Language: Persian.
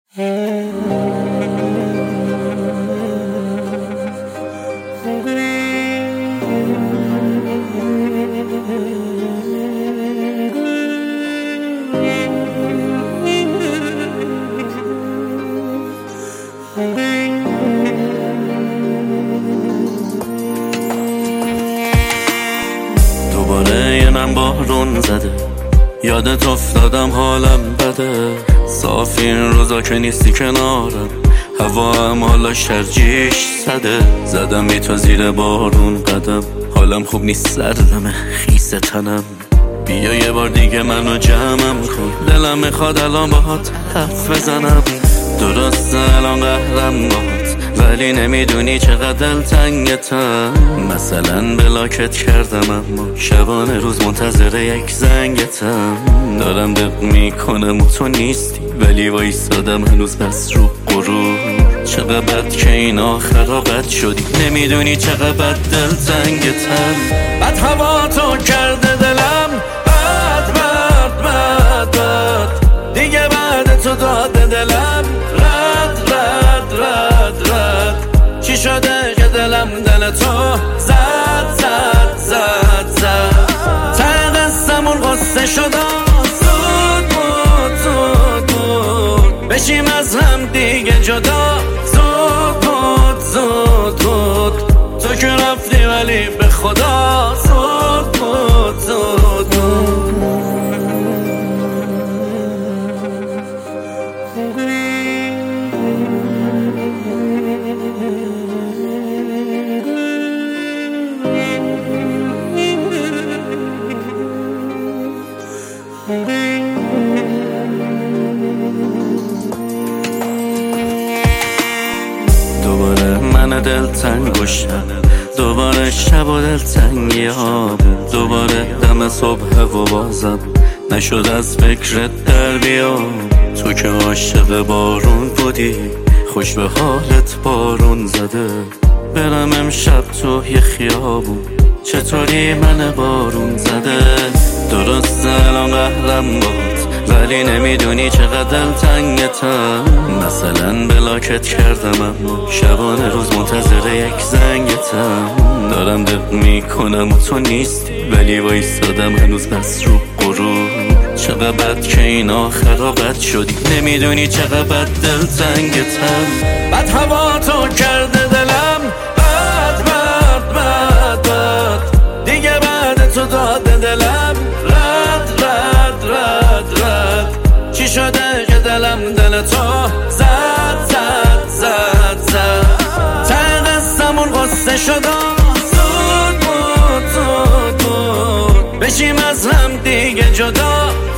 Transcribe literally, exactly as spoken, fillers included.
دوباره یه من بارون زده، یادت افتادم حالم بده. صاف این روزا که نیستی کنارم، هوا هم حالا شرجیش صده. زدم بی تو زیر بارون قدم، حالم خوب نیست، سردمه خیس تنم. بیا یه بار دیگه منو جمعم کن، دلم میخواد الان باهات حرف بزنم. درسته الان قهرم باهات، ولی نمیدونی چقدر دلتنگتم. مثلا بلاکت کردم اما شبانه روز منتظر یک زنگتم. دارم دق میکنم و تو نیستی، ولی وایسادم هنوز بس رو غرور. چقدر بد که این آخرا بد شدی، نمیدونی چقدر بد دلتنگتم. بد هوا تو کرده دلم، بد بد بد بد دیگه بعد تو داده دلم. رد رد رد رد چی شده که دلم دل تو زد زد زد زد. ته قصمون قصه شده، زود بود زود بود بشیم از هم دیگه جدا. زود بود زود بود تو که رفتی ولی به خدا زود بود زود بود. دوباره من دلتنگ گشتم، دوباره شب و دلتنگی ها، دوباره دم صبح و بازم نشد از فکرت در بیام. تو که عاشق بارون بودی، خوش به حالت بارون زده. برم امشب تو یه خیابون، چطوری من بارون زده. درست الان قهرم بود، ولی نمیدونی چقدر دلتنگتم. مثلا بلاکت کردم اما شبانه روز منتظر یک زنگتم. دارم دق میکنم و تو نیستی، ولی وایسادم هنوز بس رو غرور. چقدر بد که این آخرا بد شدی، نمیدونی چقدر بد دلتنگتم. بد هوا تو کرده دلم، بد بد بد بد دیگه بعد تو داده دلم. رد رد رد رد چی شده که دلم دل تو زد زد زد زد. ته قصمون قصه شده، زود بود زود بود بشیم از هم دیگه جدا.